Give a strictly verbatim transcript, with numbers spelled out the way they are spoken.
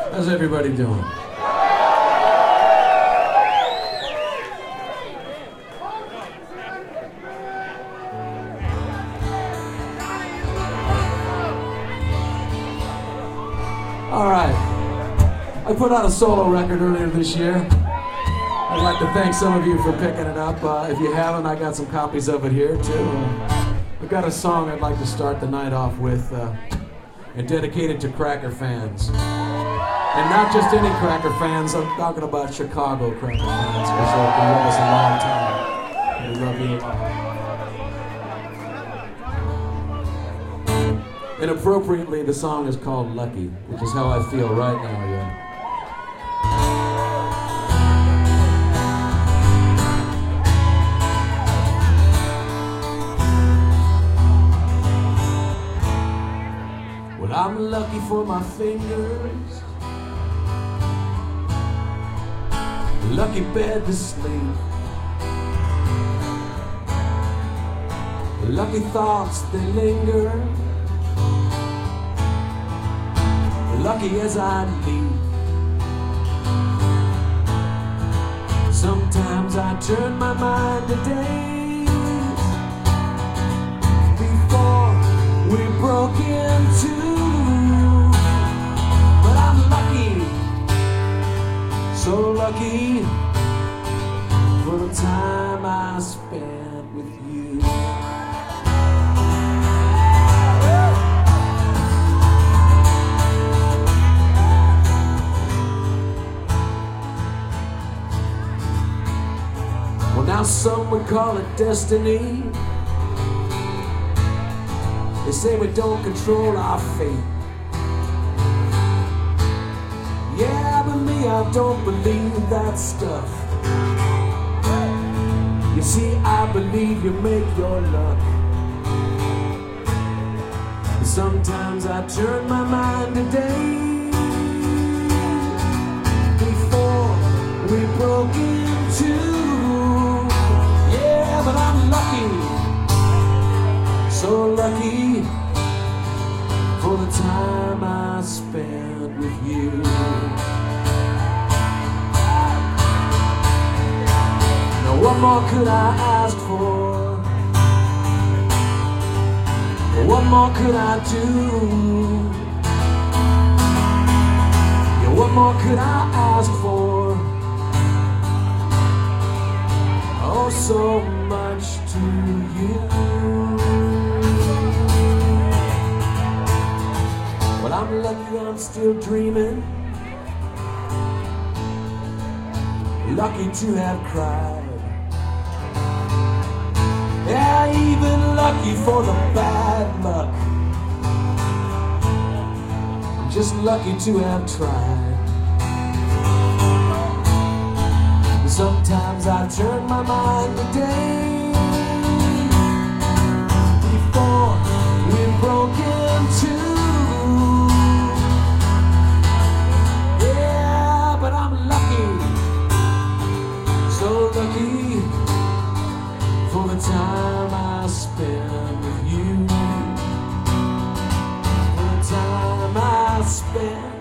How's everybody doing? All right. I put out a solo record earlier this year. I'd like to thank some of you for picking it up. Uh, if you haven't, I got some copies of it here too. I've got a song I'd like to start the night off with, uh, and dedicated to Cracker fans. And not just any Cracker fans, I'm talking about Chicago Cracker fans, because they've been with us a long time. We love you. And appropriately, the song is called Lucky, which is how I feel right now, yeah. Well, I'm lucky for my fingers, lucky bed to sleep, lucky thoughts they linger, lucky as I leave. Sometimes I turn my mind to days before we broke into. But I'm lucky, so lucky for the time I spent with you. Well, now some would call it destiny. They say we don't control our fate. Yeah, but me, I don't believe that stuff. You see, I believe you make your luck. Sometimes I turn my mind to days before we broke into. Yeah, but I'm lucky, so lucky for the time I spent with you. Now what more could I ask for? What more could I do? Yeah, what more could I ask for? Oh, so much to you. Well, I'm lucky I'm still dreaming, lucky to have cried. Yeah, even lucky for the bad luck. I'm just lucky to have tried. Sometimes I turn my mind to days before we broke into. Yeah, but I'm lucky, so lucky for the time I spent with you. For the time I spent